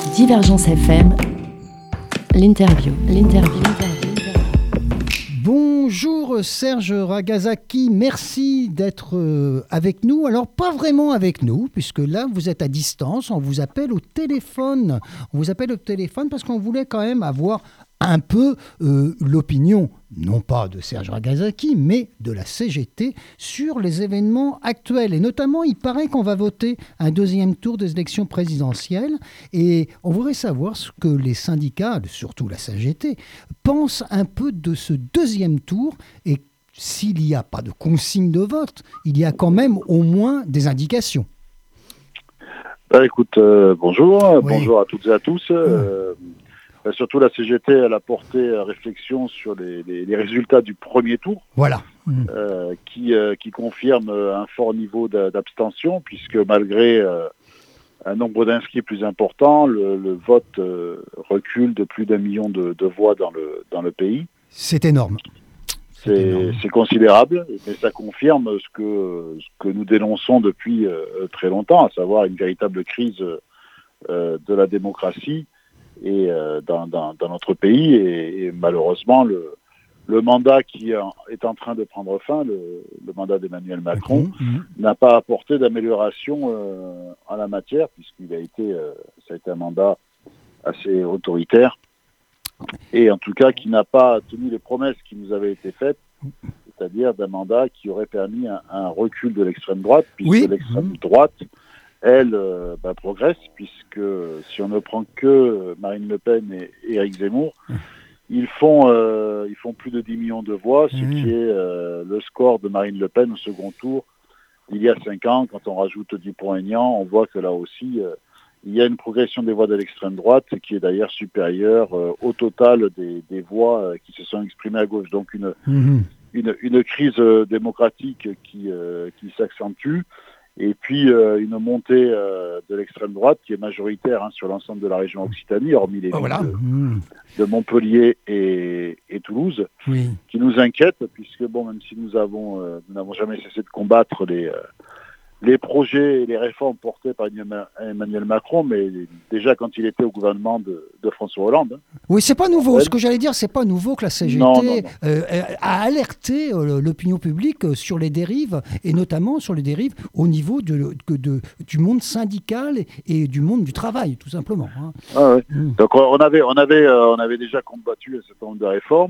Divergence FM, l'interview. Bonjour Serge Ragazaki, merci d'être avec nous. Alors pas vraiment avec nous, puisque là vous êtes à distance, on vous appelle au téléphone. On vous appelle au téléphone parce qu'on voulait quand même avoir un peu l'opinion, non pas de Serge Ragazaki, mais de la CGT sur les événements actuels. Et notamment, il paraît qu'on va voter un deuxième tour des élections présidentielles. Et on voudrait savoir ce que les syndicats, surtout la CGT, pensent un peu de ce deuxième tour. Et s'il n'y a pas de consigne de vote, il y a quand même au moins des indications. Écoute, bonjour, Oui. bonjour à toutes et à tous. Surtout la CGT, elle a porté réflexion sur les résultats du premier tour, Voilà. qui confirme un fort niveau d'abstention, puisque malgré un nombre d'inscrits plus important, le vote recule de plus d'1 million de voix dans le pays. C'est énorme. C'est considérable, mais ça confirme ce que nous dénonçons depuis très longtemps, à savoir une véritable crise de la démocratie et dans notre pays. Et malheureusement, le mandat qui est en train de prendre fin, le mandat d'Emmanuel Macron, n'a pas apporté d'amélioration en la matière, puisqu'il a été, ça a été un mandat assez autoritaire. Et en tout cas, qui n'a pas tenu les promesses qui nous avaient été faites, c'est-à-dire d'un mandat qui aurait permis un recul de l'extrême droite, puisque l'extrême droite, elle, progresse, puisque si on ne prend que Marine Le Pen et Éric Zemmour, ils font plus de 10 millions de voix, ce qui est le score de Marine Le Pen au second tour il y a 5 ans. Quand on rajoute Dupont-Aignan, on voit que là aussi, il y a une progression des voix de l'extrême droite qui est d'ailleurs supérieure au total des voix qui se sont exprimées à gauche. Donc une crise démocratique qui s'accentue, et puis une montée de l'extrême droite qui est majoritaire sur l'ensemble de la région Occitanie, hormis les villes de Montpellier et Toulouse, qui nous inquiète, puisque même si nous n'avons jamais cessé de combattre les projets et les réformes portés par Emmanuel Macron, mais déjà quand il était au gouvernement de François Hollande. Oui, c'est pas nouveau. Ce que j'allais dire, c'est pas nouveau que la CGT a alerté l'opinion publique sur les dérives, et notamment sur les dérives au niveau du monde syndical et du monde du travail, tout simplement. Donc on avait déjà combattu un certain nombre de réformes.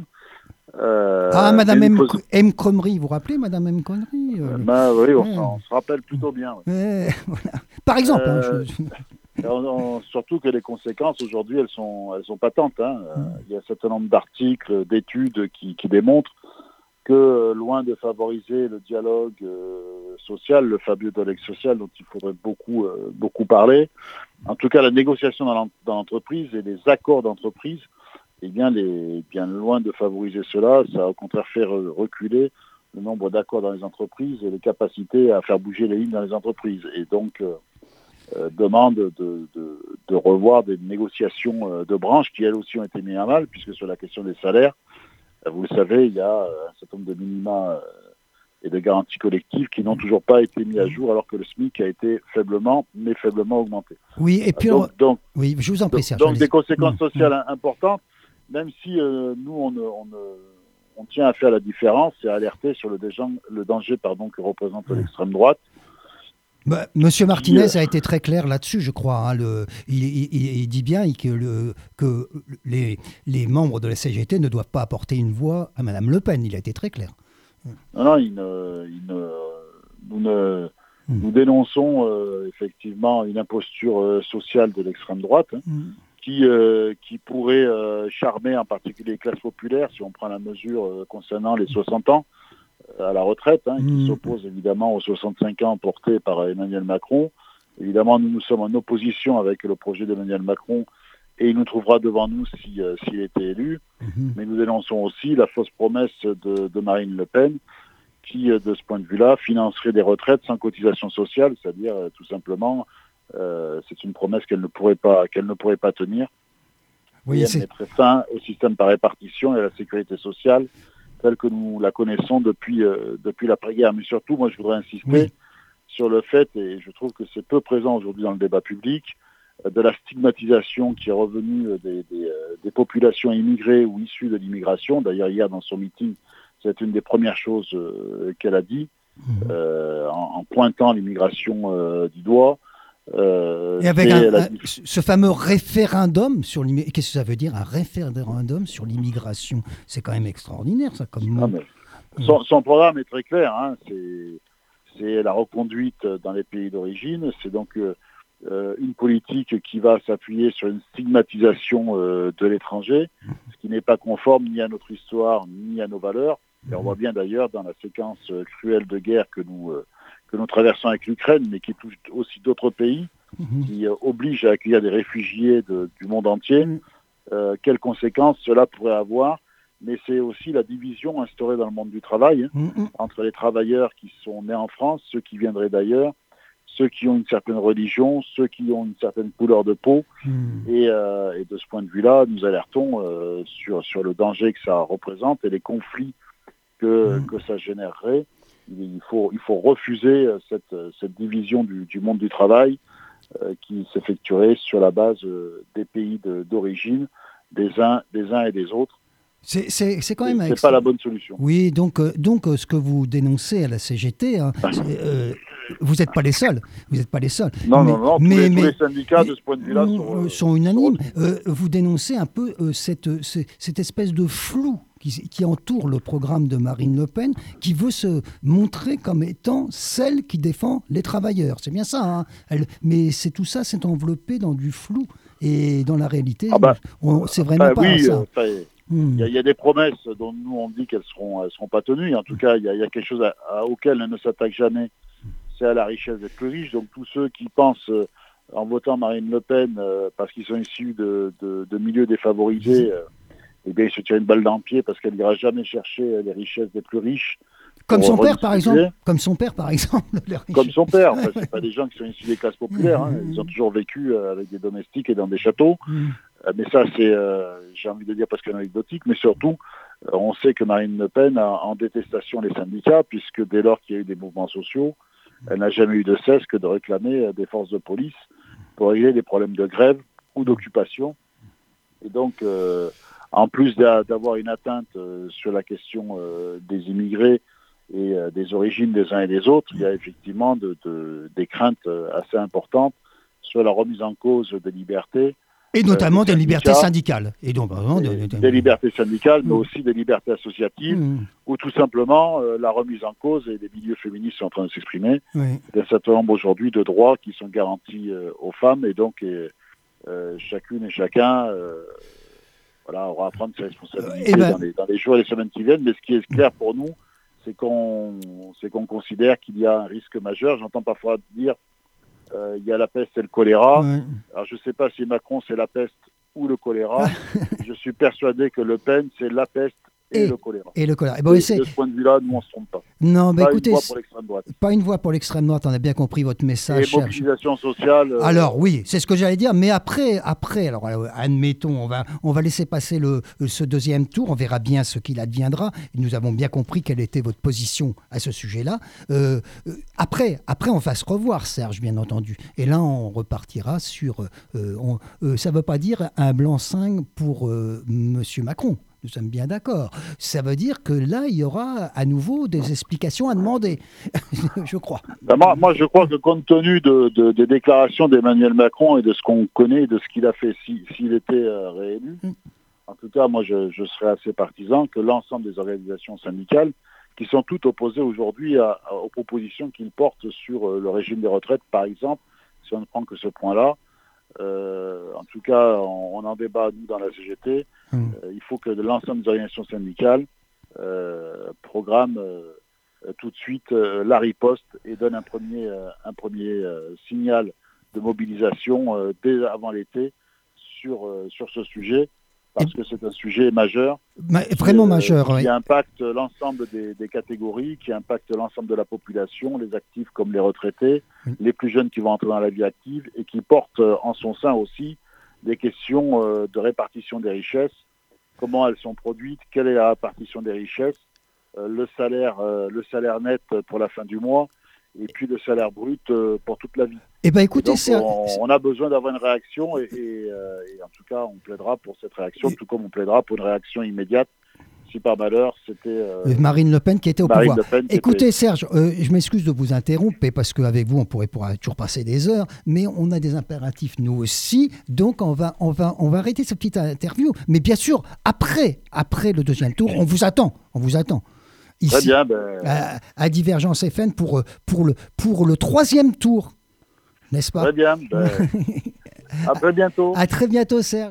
Madame M. Connery, vous vous rappelez Madame M. Connery Oui, on se rappelle plutôt bien. Voilà. Par exemple. Surtout que les conséquences aujourd'hui, elles sont patentes. Il y a un certain nombre d'articles, d'études qui démontrent que loin de favoriser le dialogue social, le fameux dialogue social dont il faudrait beaucoup parler, en tout cas la négociation dans l'entreprise et les accords d'entreprise, bien loin de favoriser cela, ça a au contraire fait reculer le nombre d'accords dans les entreprises et les capacités à faire bouger les lignes dans les entreprises. Et donc, demande de revoir des négociations de branches qui, elles aussi, ont été mises à mal, puisque sur la question des salaires, vous le savez, il y a un certain nombre de minima et de garanties collectives qui n'ont toujours pas été mis à jour, alors que le SMIC a été faiblement augmenté. Oui, et puis oui, je vous en prie, Serge. Donc des conséquences sociales importantes, même si nous, on tient à faire la différence et à alerter sur le danger que représente l'extrême droite. Monsieur Martinez a été très clair là-dessus, je crois. Il dit bien que les membres de la CGT ne doivent pas apporter une voix à Madame Le Pen. Il a été très clair. Non, nous dénonçons effectivement une imposture sociale de l'extrême droite qui pourrait charmer en particulier les classes populaires, si on prend la mesure concernant les 60 ans à la retraite, qui s'oppose évidemment aux 65 ans portés par Emmanuel Macron. Évidemment, nous sommes en opposition avec le projet d'Emmanuel Macron, et il nous trouvera devant nous s'il était élu. Mais nous dénonçons aussi la fausse promesse de Marine Le Pen, qui, de ce point de vue-là, financerait des retraites sans cotisation sociale, c'est-à-dire tout simplement, c'est une promesse qu'elle ne pourrait pas tenir. Oui, et elle mettrait fin au système par répartition et à la sécurité sociale telle que nous la connaissons depuis l'après-guerre. Mais surtout, moi, je voudrais insister sur le fait, et je trouve que c'est peu présent aujourd'hui dans le débat public, de la stigmatisation qui est revenue des populations immigrées ou issues de l'immigration. D'ailleurs, hier, dans son meeting, c'est une des premières choses qu'elle a dit, en pointant l'immigration du doigt. Et avec ce fameux référendum sur l'immigration, qu'est-ce que ça veut dire, un référendum sur l'immigration? C'est quand même extraordinaire, ça, comme mot. Son programme est très clair, hein, c'est la reconduite dans les pays d'origine, c'est donc une politique qui va s'appuyer sur une stigmatisation de l'étranger, ce qui n'est pas conforme ni à notre histoire ni à nos valeurs. Et on voit bien d'ailleurs dans la séquence cruelle de guerre que nous traversons avec l'Ukraine, mais qui touche aussi d'autres pays, qui oblige à accueillir des réfugiés du monde entier, quelles conséquences cela pourrait avoir. Mais c'est aussi la division instaurée dans le monde du travail entre les travailleurs qui sont nés en France, ceux qui viendraient d'ailleurs, ceux qui ont une certaine religion, ceux qui ont une certaine couleur de peau. Et de ce point de vue-là, nous alertons sur le danger que ça représente et les conflits que ça générerait. Il faut refuser cette division du monde du travail qui s'effectuerait sur la base des pays d'origine, des uns et des autres. C'est quand même... C'est pas la bonne solution. Oui, donc ce que vous dénoncez à la CGT, hein, vous n'êtes pas les seuls. Vous n'êtes pas les seuls. Non, tous les syndicats de ce point de vue-là sont unanimes. Vous dénoncez un peu cette espèce de flou qui entoure le programme de Marine Le Pen, qui veut se montrer comme étant celle qui défend les travailleurs. C'est bien ça, hein, mais tout ça, c'est enveloppé dans du flou. Et dans la réalité, c'est vraiment pas ça. Il y a des promesses dont nous on dit qu'elles seront pas tenues. En tout cas, il y a quelque chose auquel elle ne s'attaque jamais. C'est à la richesse des plus riches. Donc tous ceux qui pensent en votant Marine Le Pen parce qu'ils sont issus de milieux défavorisés, eh bien ils se tirent une balle dans le pied parce qu'elle n'ira jamais chercher les richesses des plus riches. Comme son père, par exemple. Comme son père. Enfin, c'est pas des gens qui sont issus des classes populaires. Hein. Ils ont toujours vécu avec des domestiques et dans des châteaux. Mais ça, c'est, j'ai envie de dire presque anecdotique. Mais surtout, on sait que Marine Le Pen a en détestation les syndicats, puisque dès lors qu'il y a eu des mouvements sociaux, elle n'a jamais eu de cesse que de réclamer des forces de police pour régler des problèmes de grève ou d'occupation. Et donc, en plus d'avoir une atteinte sur la question des immigrés et des origines des uns et des autres, il y a effectivement des craintes assez importantes sur la remise en cause des libertés. Et notamment des libertés syndicales. Et donc, des libertés syndicales, mais aussi des libertés associatives, ou tout simplement la remise en cause, et les milieux féministes sont en train de s'exprimer, d'un certain nombre aujourd'hui de droits qui sont garantis aux femmes, et donc chacune et chacun aura à prendre ses responsabilités dans les jours et les semaines qui viennent. Mais ce qui est clair pour nous, c'est qu'on considère qu'il y a un risque majeur. J'entends parfois dire il y a la peste et le choléra. Alors je ne sais pas si Macron c'est la peste ou le choléra. Je suis persuadé que Le Pen c'est la peste et le choléra. Et le choléra. De ce point de vue-là, nous on ne se trompe pas. Non, mais écoutez, une voix pour l'extrême droite. Pas une voix pour l'extrême droite. On a bien compris votre message. Et mobilisation sociale. Alors oui, c'est ce que j'allais dire. Mais après, alors admettons, on va laisser passer ce deuxième tour. On verra bien ce qu'il adviendra. Nous avons bien compris quelle était votre position à ce sujet-là. Après, on va se revoir, Serge, bien entendu. Et là, on repartira sur. Ça ne veut pas dire un blanc-seing pour Monsieur Macron. Nous sommes bien d'accord. Ça veut dire que là, il y aura à nouveau des explications à demander, je crois. Moi, je crois que compte tenu des déclarations d'Emmanuel Macron et de ce qu'on connaît, de ce qu'il a fait s'il était réélu, en tout cas, moi, je serais assez partisan que l'ensemble des organisations syndicales, qui sont toutes opposées aujourd'hui aux propositions qu'il porte sur le régime des retraites, par exemple, si on ne prend que ce point-là, en tout cas, on en débat, nous, dans la CGT. Il faut que l'ensemble des organisations syndicales programment tout de suite la riposte et donne un premier signal de mobilisation dès avant l'été sur ce sujet, parce que c'est un sujet majeur. Vraiment majeur, qui impacte l'ensemble des catégories, qui impacte l'ensemble de la population, les actifs comme les retraités, les plus jeunes qui vont entrer dans la vie active, et qui porte en son sein aussi des questions de répartition des richesses, comment elles sont produites, quelle est la répartition des richesses, le salaire net pour la fin du mois, et puis le salaire brut pour toute la vie. Eh ben, écoutez, on a besoin d'avoir une réaction et en tout cas, on plaidera pour cette réaction, tout comme on plaidera pour une réaction immédiate si par malheur c'était Marine Le Pen qui était au pouvoir. Écoutez, était... Serge, je m'excuse de vous interrompre parce qu'avec vous, on pourrait toujours passer des heures, mais on a des impératifs nous aussi, donc on va arrêter cette petite interview. Mais bien sûr, après le deuxième tour, on vous attend. Ici, très bien, à Divergence FM pour le troisième tour, n'est-ce pas? Très bien. À très bientôt. À très bientôt, Serge.